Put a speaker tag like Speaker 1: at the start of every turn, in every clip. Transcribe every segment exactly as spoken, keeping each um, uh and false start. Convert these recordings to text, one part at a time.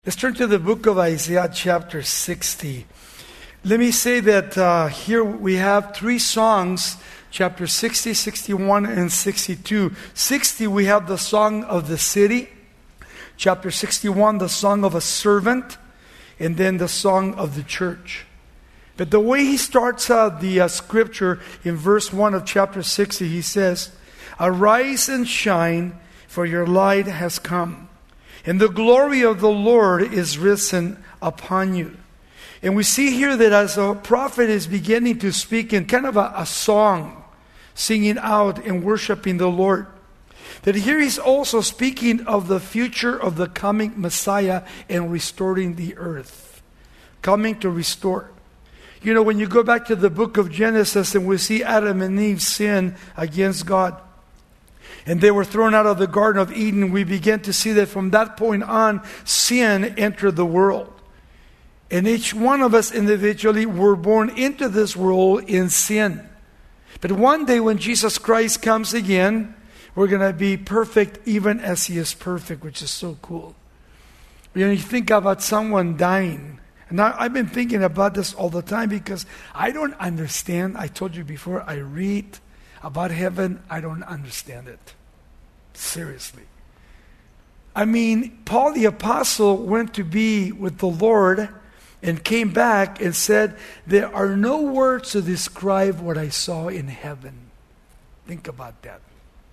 Speaker 1: Let's turn to the book of Isaiah chapter sixty. Let me say that uh, here we have three songs, chapter sixty, sixty-one, and sixty-two. sixty, we have the song of the city. Chapter sixty-one, the song of a servant. And then the song of the church. But the way he starts out the uh, scripture in verse one of chapter sixty, he says, "Arise and shine, for your light has come. And the glory of the Lord is risen upon you." And we see here that as a prophet is beginning to speak in kind of a, a song, singing out and worshiping the Lord, that here he's also speaking of the future of the coming Messiah and restoring the earth. Coming to restore. You know, when you go back to the book of Genesis and we see Adam and Eve sin against God, and they were thrown out of the Garden of Eden, we begin to see that from that point on, sin entered the world. And each one of us individually were born into this world in sin. But one day when Jesus Christ comes again, we're going to be perfect even as He is perfect, which is so cool. When you think about someone dying, and I, I've been thinking about this all the time because I don't understand. I told you before, I read about heaven, I don't understand it. Seriously. I mean, Paul the Apostle went to be with the Lord and came back and said, "There are no words to describe what I saw in heaven." Think about that.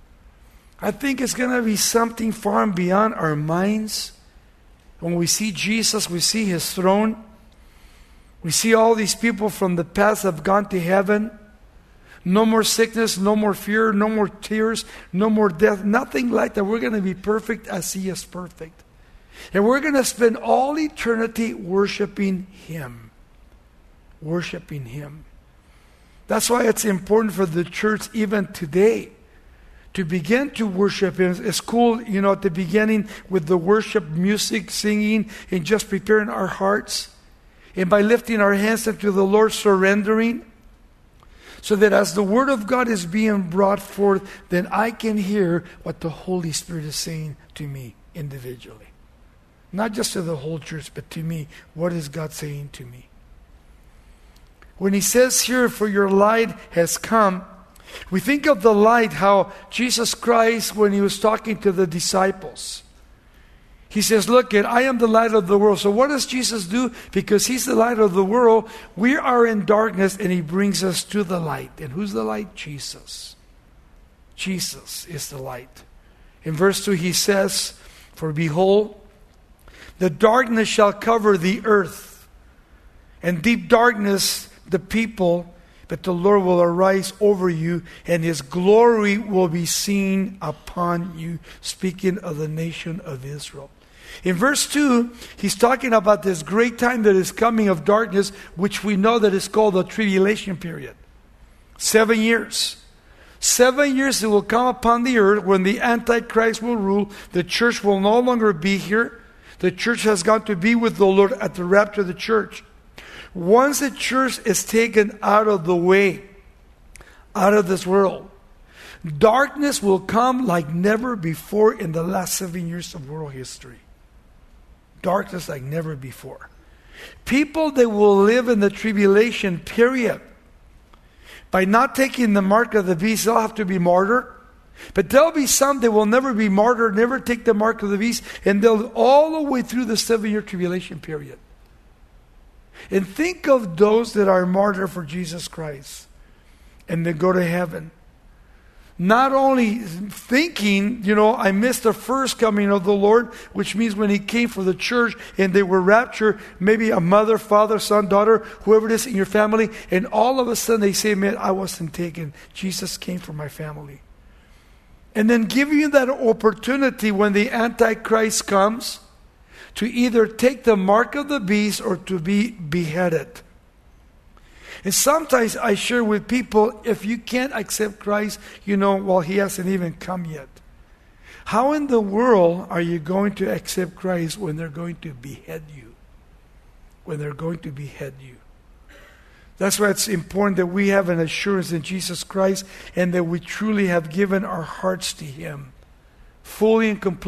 Speaker 1: I think it's going to be something far and beyond our minds. When we see Jesus, we see His throne. We see all these people from the past have gone to heaven. No more sickness, no more fear, no more tears, no more death, nothing like that. We're going to be perfect as He is perfect. And we're going to spend all eternity worshiping Him. Worshiping Him. That's why it's important for the church even today to begin to worship Him. It's cool, you know, at the beginning with the worship, music, singing, and just preparing our hearts. And by lifting our hands up to the Lord, surrendering. So that as the Word of God is being brought forth, then I can hear what the Holy Spirit is saying to me individually. Not just to the whole church, but to me. What is God saying to me? When He says here, "For your light has come," we think of the light, how Jesus Christ, when He was talking to the disciples, He says, "Look, it, I am the light of the world." So what does Jesus do? Because He's the light of the world, we are in darkness and He brings us to the light. And who's the light? Jesus. Jesus is the light. In verse two He says, "For behold, the darkness shall cover the earth, and deep darkness the people, but the Lord will arise over you, and His glory will be seen upon you." Speaking of the nation of Israel. In verse two, he's talking about this great time that is coming of darkness, which we know that is called the tribulation period. Seven years. Seven years it will come upon the earth when the Antichrist will rule. The church will no longer be here. The church has gone to be with the Lord at the rapture of the church. Once the church is taken out of the way, out of this world, darkness will come like never before in the last seven years of world history. Darkness like never before. People that will live in the tribulation period, by not taking the mark of the beast, they'll have to be martyred. But there'll be some that will never be martyred, never take the mark of the beast, and they'll all the way through the seven-year tribulation period. And think of those that are martyred for Jesus Christ and they go to heaven. Not only thinking, you know, I missed the first coming of the Lord, which means when He came for the church and they were raptured, maybe a mother, father, son, daughter, whoever it is in your family, and all of a sudden they say, "Man, I wasn't taken. Jesus came for my family." And then giving you that opportunity when the Antichrist comes to either take the mark of the beast or to be beheaded. And sometimes I share with people, if you can't accept Christ, you know, well, He hasn't even come yet. How in the world are you going to accept Christ when they're going to behead you? When they're going to behead you. That's why it's important that we have an assurance in Jesus Christ and that we truly have given our hearts to Him. Fully and completely.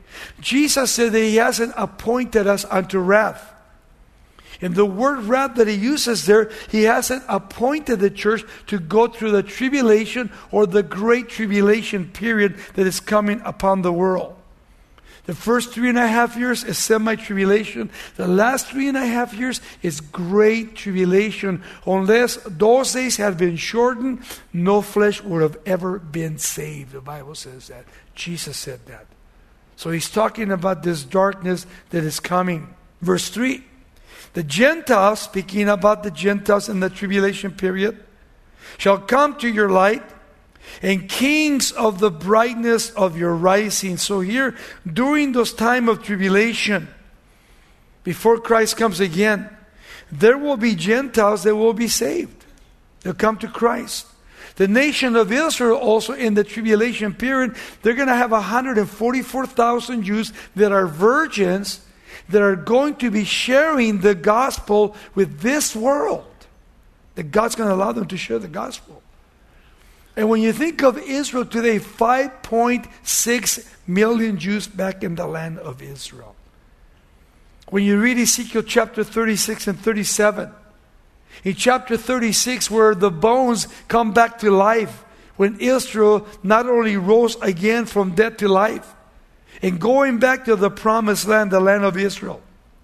Speaker 1: Jesus said that He hasn't appointed us unto wrath. And the word wrath that He uses there, He hasn't appointed the church to go through the tribulation or the great tribulation period that is coming upon the world. The first three and a half years is semi-tribulation. The last three and a half years is great tribulation. Unless those days had been shortened, no flesh would have ever been saved. The Bible says that. Jesus said that. So He's talking about this darkness that is coming. Verse three. The Gentiles, speaking about the Gentiles in the tribulation period, shall come to your light, and kings of the brightness of your rising. So here, during those time of tribulation, before Christ comes again, there will be Gentiles that will be saved. They'll come to Christ. The nation of Israel also in the tribulation period, they're going to have one hundred forty-four thousand Jews that are virgins that are going to be sharing the gospel with this world. That God's going to allow them to share the gospel. And when you think of Israel today, five point six million Jews back in the land of Israel. When you read Ezekiel chapter thirty-six and thirty-seven, in chapter thirty-six where the bones come back to life, when Israel not only rose again from death to life, and going back to the promised land, the land of Israel.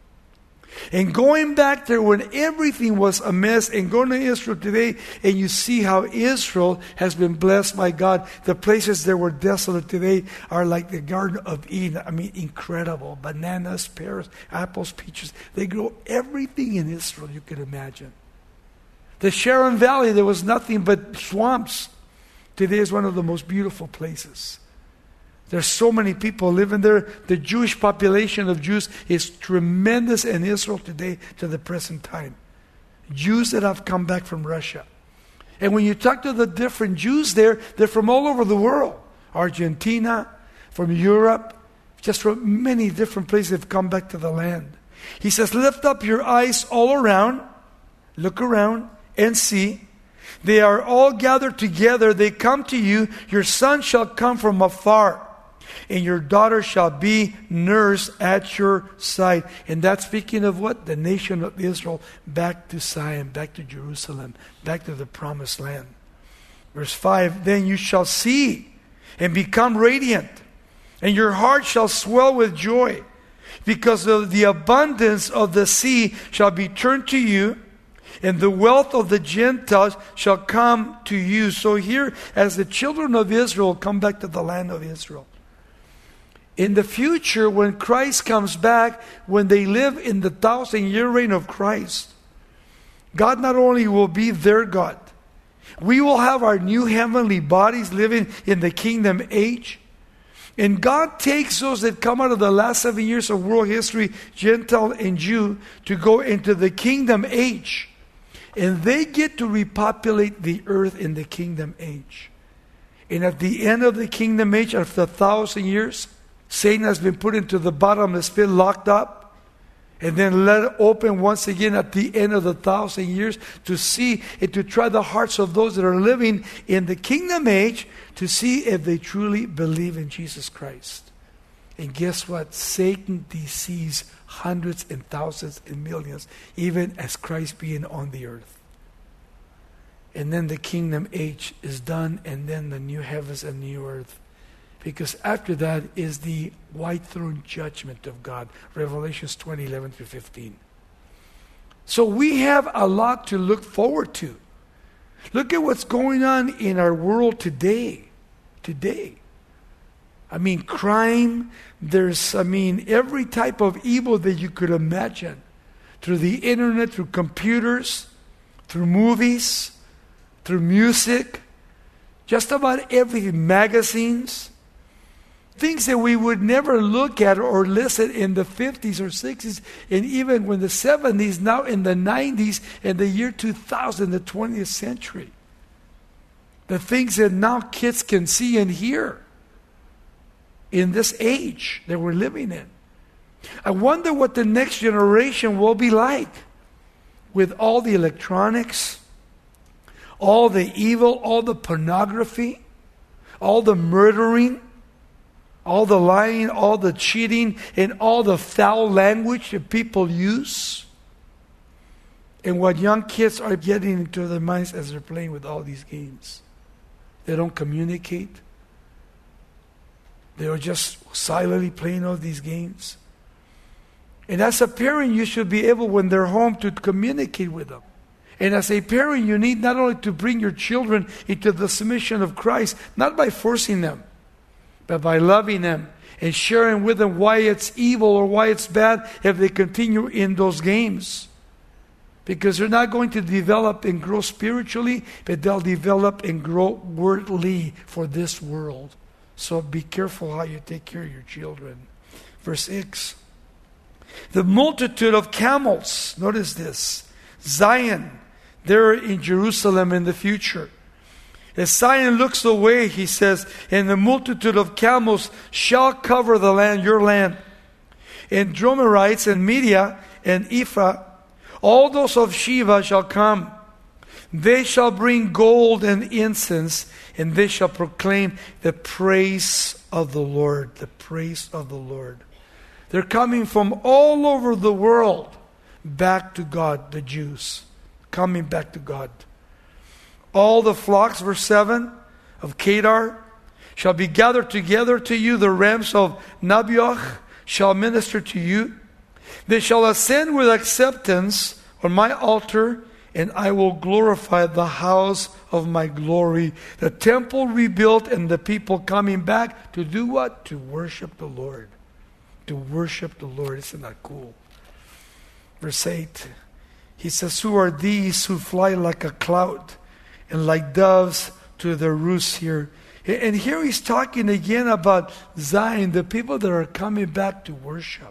Speaker 1: And going back there when everything was a mess, and going to Israel today, and you see how Israel has been blessed by God. The places that were desolate today are like the Garden of Eden. I mean, incredible. Bananas, pears, apples, peaches. They grow everything in Israel you can imagine. The Sharon Valley, there was nothing but swamps. Today is one of the most beautiful places. There's so many people living there. The Jewish population of Jews is tremendous in Israel today to the present time. Jews that have come back from Russia. And when you talk to the different Jews there, they're from all over the world. Argentina, from Europe, just from many different places have come back to the land. He says, lift up your eyes all around, look around and see. They are all gathered together. They come to you. Your son shall come from afar, and your daughter shall be nursed at your side. And that's speaking of what? The nation of Israel back to Zion, back to Jerusalem, back to the promised land. Verse five, then you shall see and become radiant, and your heart shall swell with joy, because of the abundance of the sea shall be turned to you, and the wealth of the Gentiles shall come to you. So here, as the children of Israel come back to the land of Israel, in the future, when Christ comes back, when they live in the thousand-year reign of Christ, God not only will be their God, we will have our new heavenly bodies living in the kingdom age. And God takes those that come out of the last seven years of world history, Gentile and Jew, to go into the kingdom age. And they get to repopulate the earth in the kingdom age. And at the end of the kingdom age, after a thousand years, Satan has been put into the bottomless pit, locked up, and then let open once again at the end of the thousand years to see and to try the hearts of those that are living in the kingdom age to see if they truly believe in Jesus Christ. And guess what? Satan deceives hundreds and thousands and millions, even as Christ being on the earth. And then the kingdom age is done, and then the new heavens and new earth. Because after that is the white throne judgment of God. Revelations twenty, eleven through fifteen. So we have a lot to look forward to. Look at what's going on in our world today. Today. I mean, crime. There's, I mean, every type of evil that you could imagine. Through the internet, through computers, through movies, through music. Just about everything. Magazines. Things that we would never look at or listen in the fifties or sixties, and even when the seventies, now in the nineties, and the year two thousand, the twentieth century. The things that now kids can see and hear in this age that we're living in. I wonder what the next generation will be like with all the electronics, all the evil, all the pornography, all the murdering, all the lying, all the cheating, and all the foul language that people use, and what young kids are getting into their minds as they're playing with all these games. They don't communicate. They are just silently playing all these games. And as a parent, you should be able, when they're home, to communicate with them. And as a parent, you need not only to bring your children into the submission of Christ, not by forcing them, but by loving them and sharing with them why it's evil or why it's bad if they continue in those games. Because they're not going to develop and grow spiritually, but they'll develop and grow worldly for this world. So be careful how you take care of your children. Verse six. The multitude of camels, notice this, Zion, there in Jerusalem in the future. As Zion looks away, he says, and the multitude of camels shall cover the land, your land. And Dromerites and Media and Ephah, all those of Sheba shall come. They shall bring gold and incense, and they shall proclaim the praise of the Lord, the praise of the Lord. They're coming from all over the world back to God, the Jews. Coming back to God. All the flocks, verse seven, of Kedar shall be gathered together to you. The rams of Naboth shall minister to you. They shall ascend with acceptance on my altar, and I will glorify the house of my glory. The temple rebuilt and the people coming back to do what? To worship the Lord. To worship the Lord. Isn't that cool? Verse eight. He says, who are these who fly like a cloud and like doves to their roosts here? And here he's talking again about Zion, the people that are coming back to worship.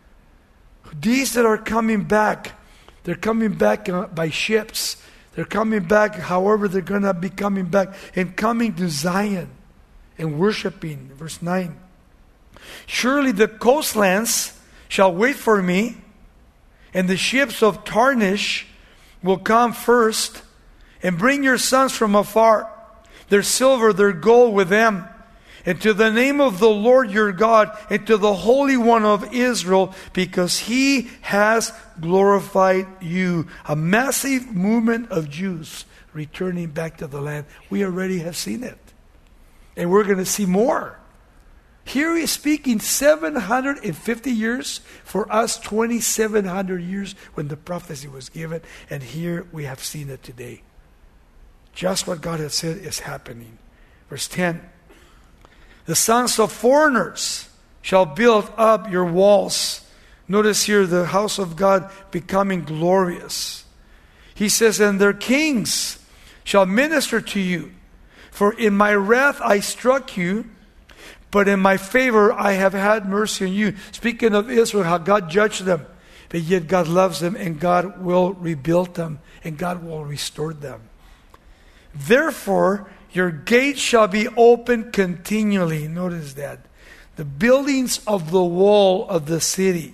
Speaker 1: These that are coming back, they're coming back by ships. They're coming back however they're going to be coming back, and coming to Zion and worshiping. Verse nine. Surely the coastlands shall wait for me, and the ships of Tarshish will come first, and bring your sons from afar, their silver, their gold with them, and to the name of the Lord your God, and to the Holy One of Israel, because He has glorified you. A massive movement of Jews returning back to the land. We already have seen it. And we're going to see more. Here he's speaking seven hundred fifty years, for us twenty-seven hundred years when the prophecy was given. And here we have seen it today. Just what God had said is happening. Verse ten. The sons of foreigners shall build up your walls. Notice here the house of God becoming glorious. He says, and their kings shall minister to you. For in my wrath I struck you, but in my favor I have had mercy on you. Speaking of Israel, how God judged them. But yet God loves them, and God will rebuild them, and God will restore them. Therefore, your gates shall be open continually. Notice that. The buildings of the wall of the city.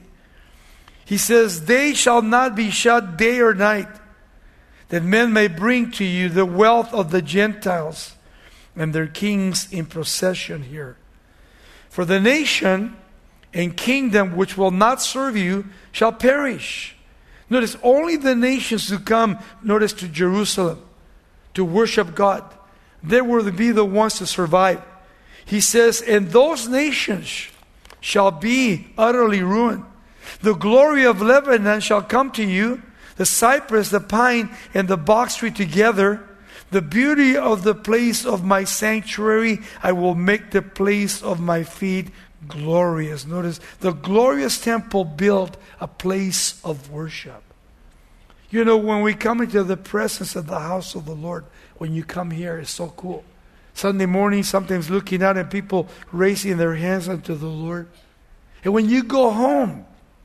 Speaker 1: He says, they shall not be shut day or night, that men may bring to you the wealth of the Gentiles and their kings in procession here. For the nation and kingdom which will not serve you shall perish. Notice, only the nations who come, notice, to Jerusalem to worship God, they will be the ones to survive. He says, and those nations shall be utterly ruined. The glory of Lebanon shall come to you, the cypress, the pine, and the box tree together. The beauty of the place of my sanctuary, I will make the place of my feet glorious. Notice, the glorious temple built a place of worship. You know, when we come into the presence of the house of the Lord, when you come here, it's so cool. Sunday morning, sometimes looking out and people raising their hands unto the Lord. And when you go home,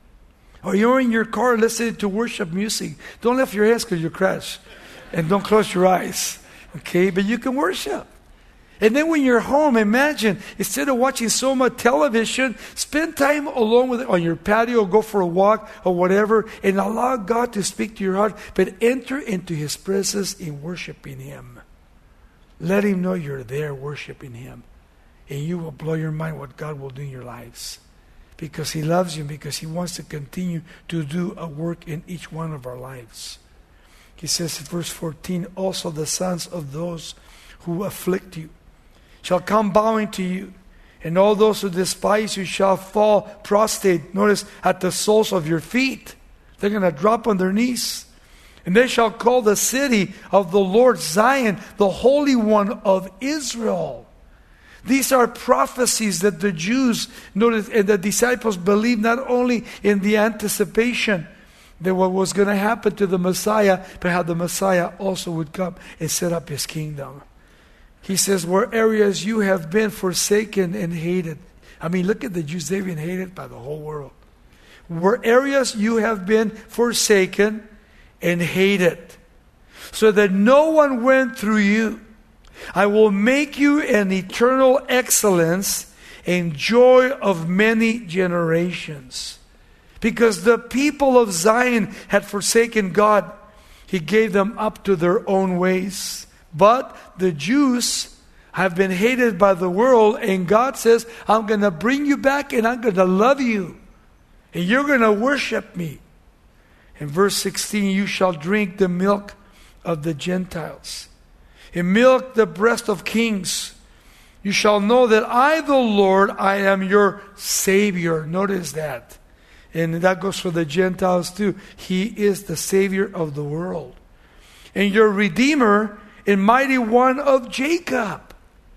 Speaker 1: or you're in your car listening to worship music, don't lift your hands because you crash. And don't close your eyes. Okay? But you can worship. And then when you're home, imagine, instead of watching so much television, spend time alone with it on your patio, go for a walk or whatever, and allow God to speak to your heart, but enter into His presence in worshiping Him. Let Him know you're there worshiping Him. And you will blow your mind what God will do in your lives. Because He loves you and because He wants to continue to do a work in each one of our lives. He says in verse fourteen, also the sons of those who afflict you shall come bowing to you, and all those who despise you shall fall prostrate, notice, at the soles of your feet. They're going to drop on their knees. And they shall call the city of the Lord Zion, the Holy One of Israel. These are prophecies that the Jews, notice, and the disciples believed not only in the anticipation that what was going to happen to the Messiah, but how the Messiah also would come and set up His kingdom. He says, where areas you have been forsaken and hated. I mean, look at the Jews. They've been hated by the whole world. Where areas you have been forsaken and hated, so that no one went through you. I will make you an eternal excellence and joy of many generations. Because the people of Zion had forsaken God, He gave them up to their own ways. But the Jews have been hated by the world, and God says, I'm going to bring you back and I'm going to love you. And you're going to worship me. In verse sixteen, you shall drink the milk of the Gentiles, and milk the breast of kings. You shall know that I, the Lord, I am your Savior. Notice that. And that goes for the Gentiles too. He is the Savior of the world. And your Redeemer and Mighty One of Jacob.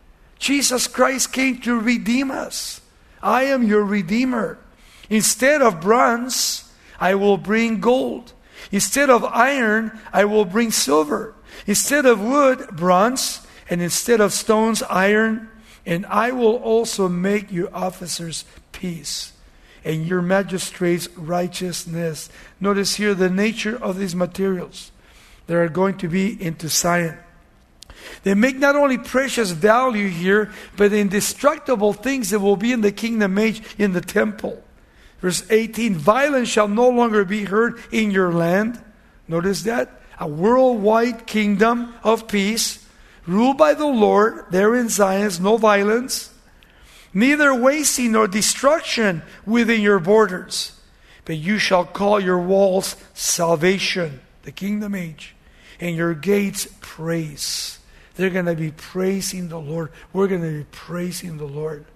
Speaker 1: Jesus Christ came to redeem us. I am your Redeemer. Instead of bronze, I will bring gold. Instead of iron, I will bring silver. Instead of wood, bronze. And instead of stones, iron. And I will also make your officers peace, and your magistrates righteousness. Notice here the nature of these materials that are going to be into Zion. They make not only precious value here, but indestructible things that will be in the kingdom age in the temple. Verse eighteen, violence shall no longer be heard in your land. Notice that. A worldwide kingdom of peace, ruled by the Lord, there in Zion, no violence. Neither wasting nor destruction within your borders. But you shall call your walls salvation, the kingdom age, and your gates praise. They're going to be praising the Lord. We're going to be praising the Lord.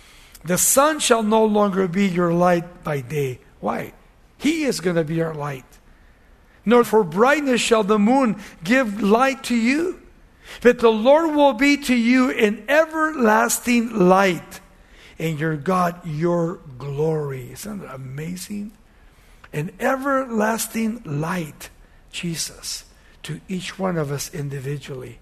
Speaker 1: The sun shall no longer be your light by day. Why? He is going to be our light. Nor for brightness shall the moon give light to you. But the Lord will be to you an everlasting light, and your God your glory. Isn't that amazing? An everlasting light, Jesus, to each one of us individually.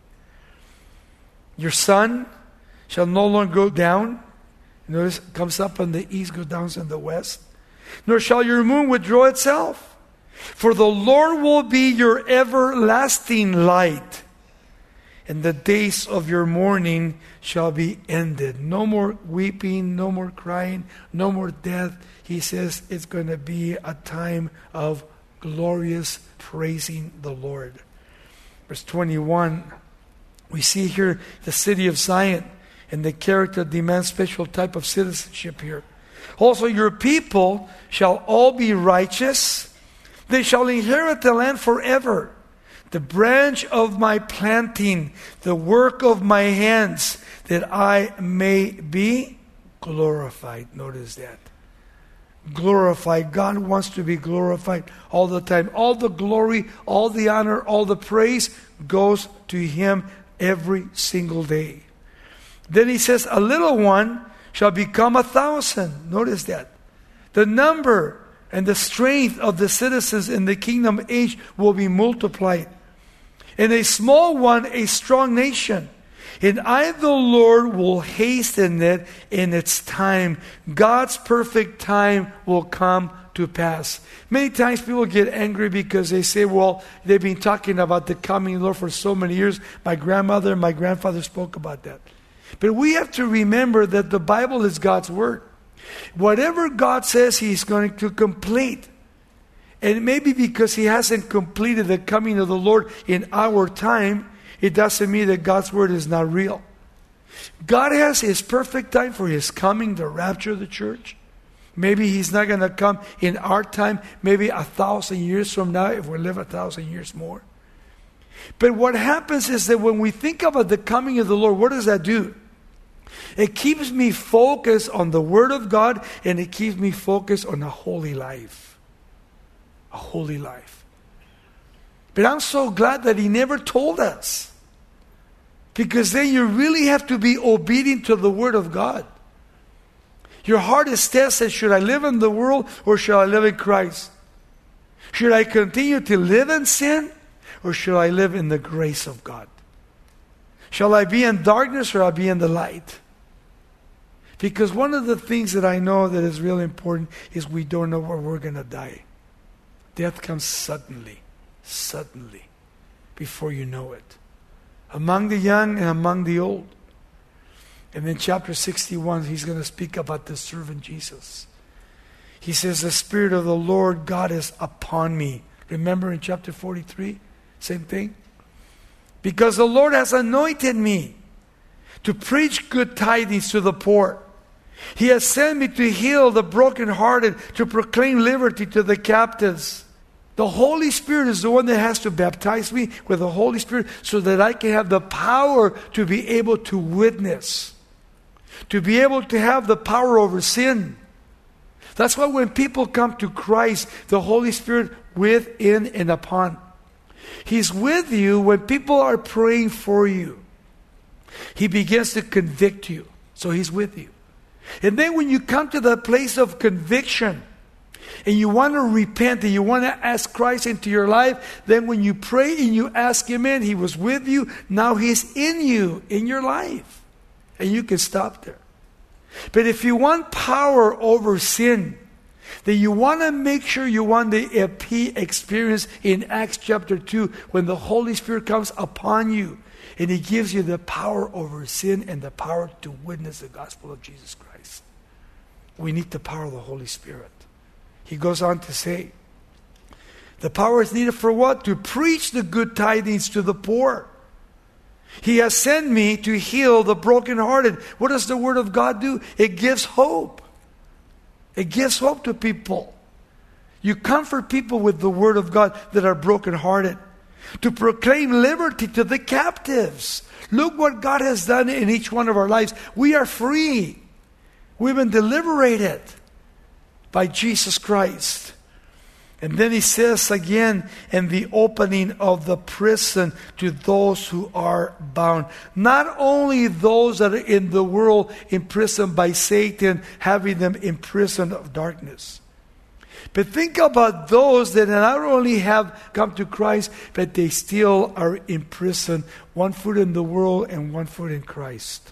Speaker 1: Your sun shall no longer go down. Notice it comes up on the east, goes down in the west. Nor shall your moon withdraw itself. For the Lord will be your everlasting light, and the days of your mourning shall be ended. No more weeping, no more crying, no more death. He says it's going to be a time of glorious praising the Lord. Verse twenty-one, we see here the city of Zion, and the character demands special type of citizenship here. Also, your people shall all be righteous. They shall inherit the land forever. The branch of my planting, the work of my hands, that I may be glorified. Notice that. Glorified. God wants to be glorified all the time. All the glory, all the honor, all the praise goes to Him every single day. Then He says, a little one shall become a thousand. Notice that. The number and the strength of the citizens in the kingdom age will be multiplied. And a small one, a strong nation. And I, the Lord, will hasten it in its time. God's perfect time will come to pass. Many times people get angry because they say, well, they've been talking about the coming Lord for so many years. My grandmother and my grandfather spoke about that. But we have to remember that the Bible is God's Word. Whatever God says He's going to complete. And maybe because He hasn't completed the coming of the Lord in our time, it doesn't mean that God's Word is not real. God has His perfect time for His coming, the rapture of the church. Maybe He's not going to come in our time, maybe a thousand years from now, if we live a thousand years more. But what happens is that when we think about the coming of the Lord, what does that do? It keeps me focused on the Word of God, and it keeps me focused on a holy life. A holy life. But I'm so glad that He never told us. Because then you really have to be obedient to the Word of God. Your heart is tested. Should I live in the world or should I live in Christ? Should I continue to live in sin or should I live in the grace of God? Shall I be in darkness or shall I be in the light? Because one of the things that I know that is really important is we don't know where we're going to die. Death comes suddenly, suddenly, before you know it. Among the young and among the old. And in chapter sixty-one, he's going to speak about the servant Jesus. He says, the Spirit of the Lord God is upon me. Remember in chapter forty-three? Same thing. Because the Lord has anointed me to preach good tidings to the poor. He has sent me to heal the brokenhearted, to proclaim liberty to the captives. The Holy Spirit is the one that has to baptize me with the Holy Spirit so that I can have the power to be able to witness. To be able to have the power over sin. That's why when people come to Christ, the Holy Spirit within and upon. He's with you when people are praying for you. He begins to convict you. So He's with you. And then when you come to the place of conviction and you want to repent and you want to ask Christ into your life, then when you pray and you ask Him in, He was with you. Now He's in you, in your life. And you can stop there. But if you want power over sin, then you want to make sure you want the E P experience in Acts chapter two when the Holy Spirit comes upon you and He gives you the power over sin and the power to witness the gospel of Jesus Christ. We need the power of the Holy Spirit. He goes on to say, the power is needed for what? To preach the good tidings to the poor. He has sent me to heal the brokenhearted. What does the Word of God do? It gives hope. It gives hope to people. You comfort people with the Word of God that are brokenhearted. To proclaim liberty to the captives. Look what God has done in each one of our lives. We are free. We've been liberated by Jesus Christ. And then he says again, in the opening of the prison to those who are bound. Not only those that are in the world imprisoned by Satan, having them in prison of darkness. But think about those that not only have come to Christ, but they still are in prison. One foot in the world and one foot in Christ.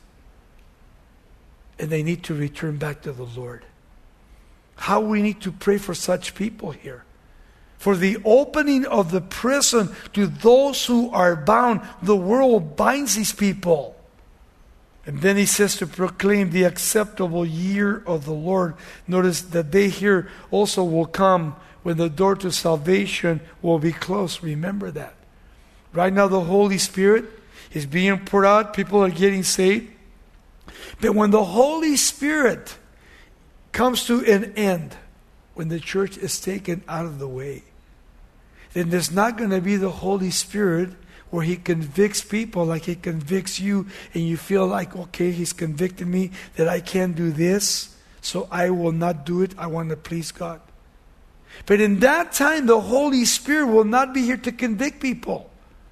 Speaker 1: And they need to return back to the Lord. How we need to pray for such people here. For the opening of the prison to those who are bound. The world binds these people. And then he says to proclaim the acceptable year of the Lord. Notice that day here also will come when the door to salvation will be closed. Remember that. Right now the Holy Spirit is being poured out. People are getting saved. But when the Holy Spirit comes to an end, when the church is taken out of the way, then there's not going to be the Holy Spirit where He convicts people like He convicts you, and you feel like, okay, He's convicted me that I can't do this, so I will not do it. I want to please God. But in that time, the Holy Spirit will not be here to convict people.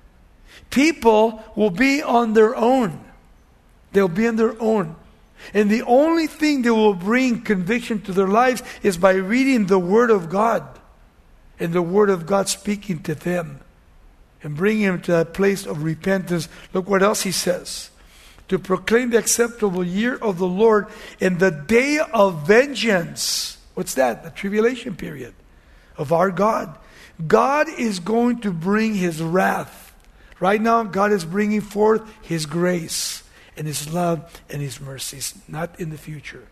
Speaker 1: People will be on their own. They'll be on their own. And the only thing that will bring conviction to their lives is by reading the Word of God. And the Word of God speaking to them. And bringing them to that place of repentance. Look what else he says. To proclaim the acceptable year of the Lord and the day of vengeance. What's that? The tribulation period of our God. God is going to bring His wrath. Right now, God is bringing forth His grace and His love and His mercies. Not in the future.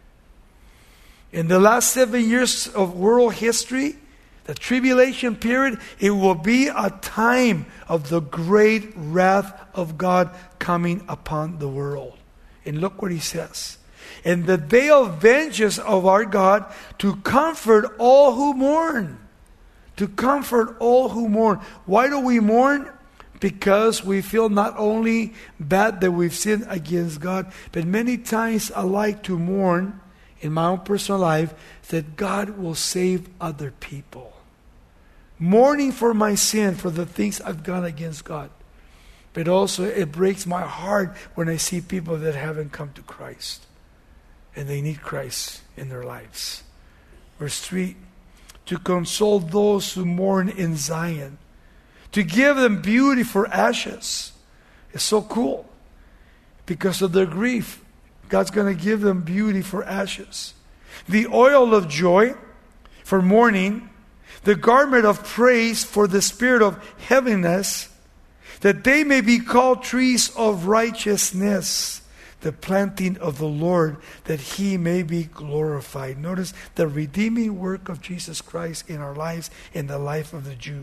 Speaker 1: In the last seven years of world history, the tribulation period, it will be a time of the great wrath of God coming upon the world. And look what he says. And the day of vengeance of our God, to comfort all who mourn. To comfort all who mourn. Why do we mourn? Because we feel not only bad that we've sinned against God, but many times I like to mourn in my own personal life that God will save other people. Mourning for my sin, for the things I've done against God. But also it breaks my heart when I see people that haven't come to Christ. And they need Christ in their lives. Verse three, to console those who mourn in Zion. To give them beauty for ashes. It's so cool. Because of their grief, God's going to give them beauty for ashes. The oil of joy for mourning. The garment of praise for the spirit of heaviness. That they may be called trees of righteousness. The planting of the Lord, that He may be glorified. Notice the redeeming work of Jesus Christ in our lives, in the life of the Jew.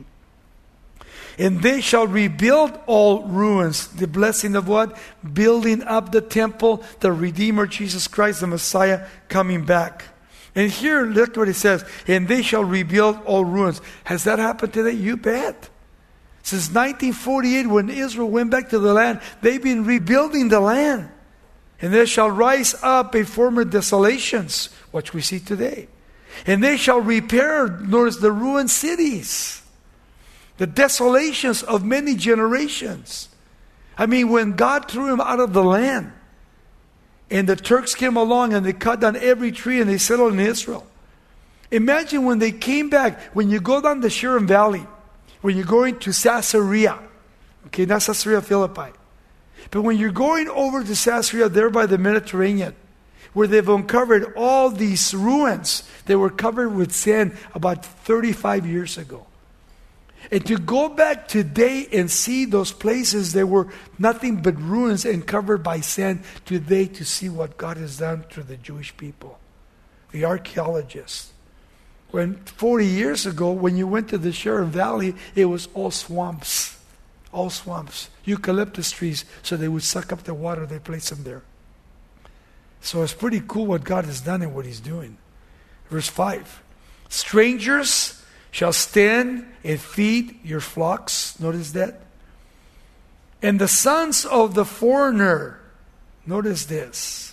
Speaker 1: And they shall rebuild all ruins. The blessing of what? Building up the temple, the Redeemer Jesus Christ, the Messiah, coming back. And here, look what it says. And they shall rebuild all ruins. Has that happened today? You bet. Since nineteen forty-eight, when Israel went back to the land, they've been rebuilding the land. And there shall rise up a former desolations, which we see today. And they shall repair, notice, the ruined cities. The desolations of many generations. I mean, when God threw him out of the land, and the Turks came along and they cut down every tree and they settled in Israel. Imagine when they came back, when you go down the Sharon Valley, when you're going to Caesarea, okay, not Caesarea Philippi, but when you're going over to Caesarea there by the Mediterranean, where they've uncovered all these ruins that were covered with sand about thirty-five years ago. And to go back today and see those places that were nothing but ruins and covered by sand, today to see what God has done to the Jewish people. The archaeologists. When forty years ago, when you went to the Sharon Valley, it was all swamps. All swamps. Eucalyptus trees, so they would suck up the water, they placed them there. So it's pretty cool what God has done and what He's doing. Verse five. Strangers shall stand and feed your flocks. Notice that. And the sons of the foreigner, notice this,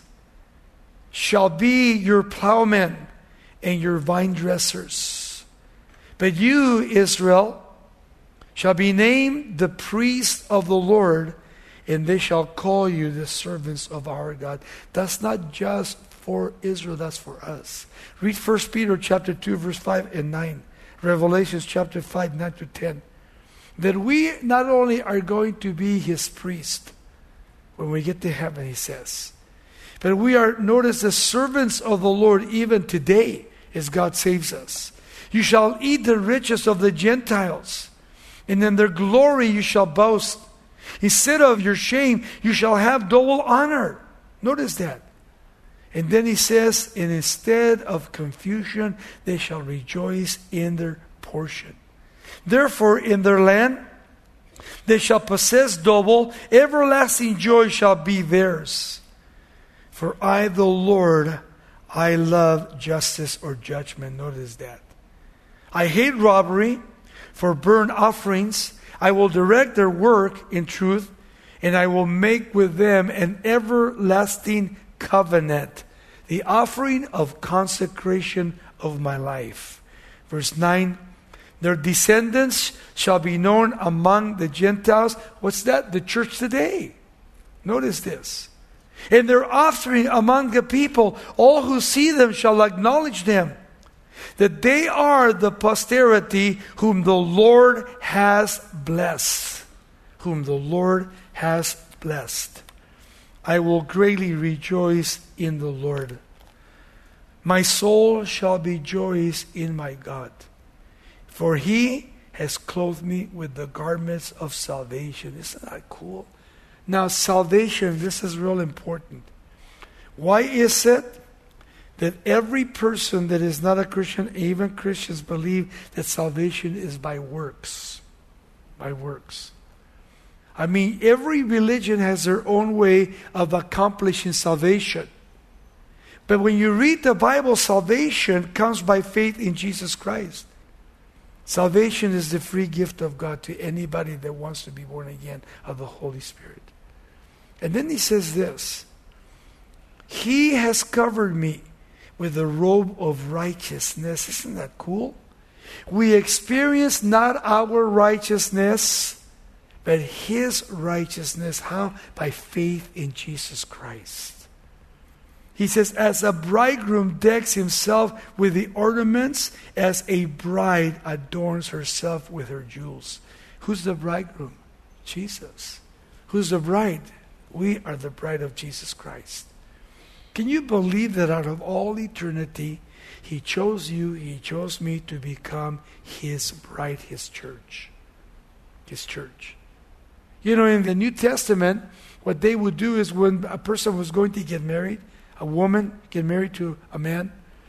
Speaker 1: shall be your plowmen and your vine dressers. But you, Israel, shall be named the priests of the Lord, and they shall call you the servants of our God. That's not just for Israel, that's for us. Read First Peter chapter two, verse five and nine. Revelation chapter five, nine to ten. That we not only are going to be His priest when we get to heaven, He says, but we are, notice, the servants of the Lord even today as God saves us. You shall eat the riches of the Gentiles, and in their glory you shall boast. Instead of your shame, you shall have double honor. Notice that. And then he says, and instead of confusion, they shall rejoice in their portion. Therefore, in their land, they shall possess double. Everlasting joy shall be theirs. For I, the Lord, I love justice or judgment. Notice that. I hate robbery. For burnt offerings, I will direct their work in truth, and I will make with them an everlasting covenant, the offering of consecration of my life. Verse nine, their descendants shall be known among the Gentiles. What's that? The church today. Notice this. And their offspring among the people, all who see them shall acknowledge them, that they are the posterity whom the Lord has blessed. Whom the Lord has blessed. I will greatly rejoice in the Lord. My soul shall be joyous in my God. For He has clothed me with the garments of salvation. Isn't that cool? Now, salvation, this is real important. Why is it that every person that is not a Christian, even Christians, believe that salvation is by works? By works. I mean, every religion has their own way of accomplishing salvation. But when you read the Bible, salvation comes by faith in Jesus Christ. Salvation is the free gift of God to anybody that wants to be born again of the Holy Spirit. And then he says this, He has covered me with the robe of righteousness. Isn't that cool? We experience not our righteousness, but His righteousness. How? By faith in Jesus Christ. He says, as a bridegroom decks himself with the ornaments, as a bride adorns herself with her jewels. Who's the bridegroom? Jesus. Who's the bride? We are the bride of Jesus Christ. Can you believe that out of all eternity, He chose you, He chose me to become His bride, His church. His church. You know, in the New Testament, what they would do is when a person was going to get married, a woman get married to a man,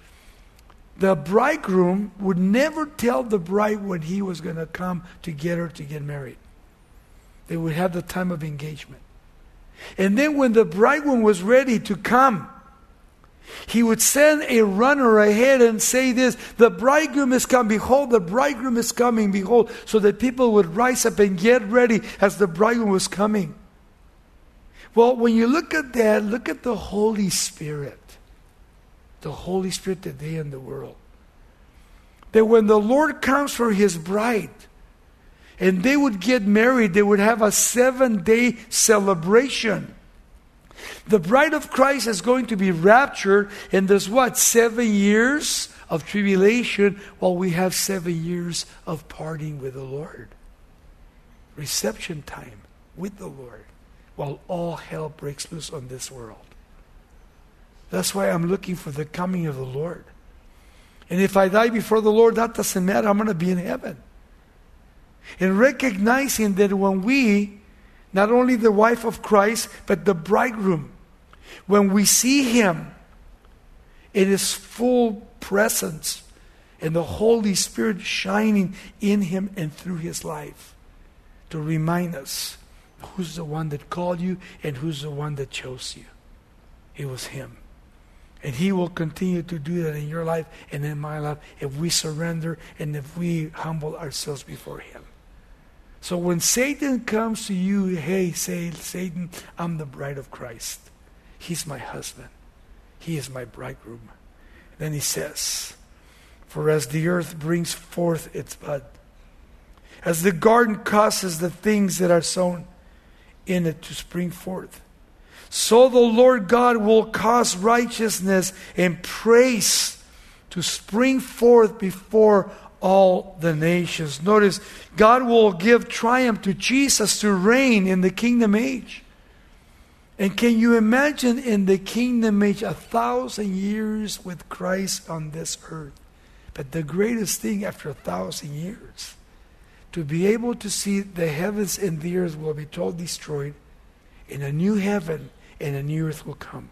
Speaker 1: the bridegroom would never tell the bride when he was going to come to get her to get married. They would have the time of engagement. And then when the bridegroom was ready to come, he would send a runner ahead and say this, the bridegroom is come, behold, the bridegroom is coming, behold, so that people would rise up and get ready as the bridegroom was coming. Well, when you look at that, look at the Holy Spirit. The Holy Spirit today in the world. That when the Lord comes for His bride, and they would get married, they would have a seven-day celebration. The bride of Christ is going to be raptured, and there's what? Seven years of tribulation while we have seven years of partying with the Lord. Reception time with the Lord while all hell breaks loose on this world. That's why I'm looking for the coming of the Lord. And if I die before the Lord, that doesn't matter. I'm going to be in heaven. And recognizing that when we, not only the wife of Christ, but the bridegroom, when we see Him in His full presence and the Holy Spirit shining in Him and through His life to remind us who's the one that called you and who's the one that chose you. It was Him. And He will continue to do that in your life and in my life if we surrender and if we humble ourselves before Him. So when Satan comes to you, hey, say, Satan, I'm the bride of Christ. He's my husband. He is my bridegroom. Then he says, for as the earth brings forth its bud, as the garden causes the things that are sown in it to spring forth, so the Lord God will cause righteousness and praise to spring forth before all the nations. Notice, God will give triumph to Jesus to reign in the kingdom age. And can you imagine in the kingdom age a thousand years with Christ on this earth? But the greatest thing after a thousand years, to be able to see the heavens and the earth will be totally destroyed, and a new heaven and a new earth will come.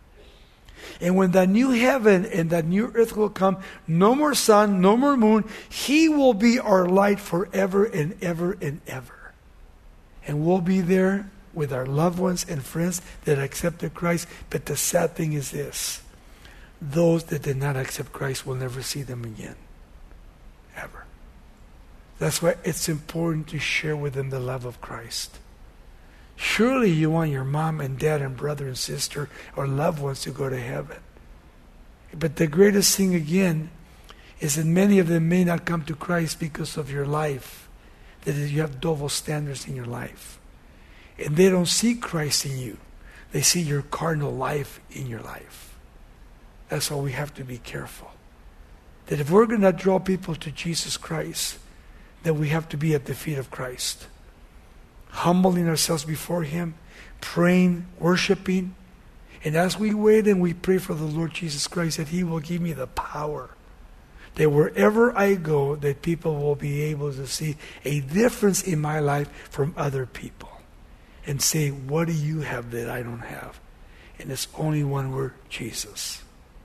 Speaker 1: And when that new heaven and that new earth will come, no more sun, no more moon, He will be our light forever and ever and ever. And we'll be there with our loved ones and friends that accepted Christ. But the sad thing is this, those that did not accept Christ will never see them again. Ever. That's why it's important to share with them the love of Christ. Surely you want your mom and dad and brother and sister or loved ones to go to heaven. But the greatest thing again is that many of them may not come to Christ because of your life. That is, you have double standards in your life. And they don't see Christ in you. They see your carnal life in your life. That's why we have to be careful. That if we're going to draw people to Jesus Christ, then we have to be at the feet of Christ. Humbling ourselves before Him, praying, worshiping. And as we wait and we pray for the Lord Jesus Christ, that He will give me the power, that wherever I go, that people will be able to see a difference in my life from other people. And say, what do you have that I don't have? And it's only one word, Jesus.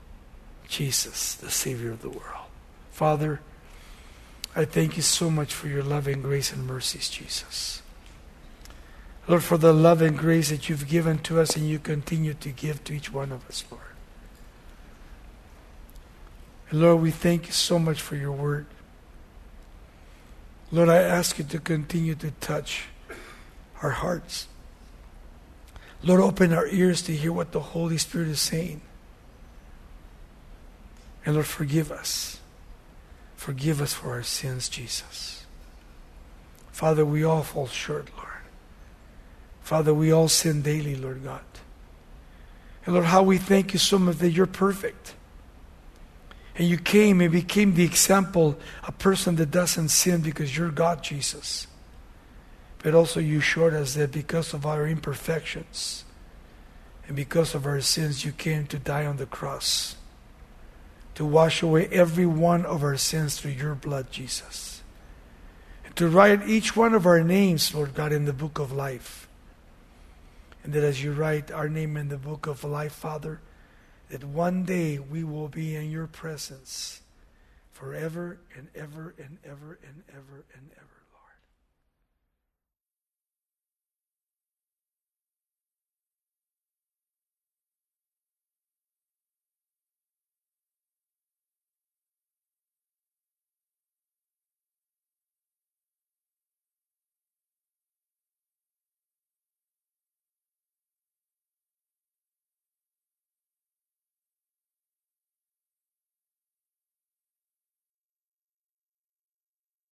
Speaker 1: Jesus, the Savior of the world. Father, I thank You so much for Your love and grace and mercies, Jesus. Lord, for the love and grace that you've given to us and you continue to give to each one of us, Lord. And Lord, we thank you so much for your word. Lord, I ask you to continue to touch our hearts. Lord, open our ears to hear what the Holy Spirit is saying. And Lord, forgive us. Forgive us for our sins, Jesus. Father, we all fall short, Lord. Father, we all sin daily, Lord God. And Lord, how we thank you so much that you're perfect. And you came and became the example, a person that doesn't sin because you're God, Jesus. But also you showed us that because of our imperfections and because of our sins, you came to die on the cross to wash away every one of our sins through your blood, Jesus. And to write each one of our names, Lord God, in the book of life. And that as you write our name in the book of life, Father, that one day we will be in your presence forever and ever and ever and ever and ever.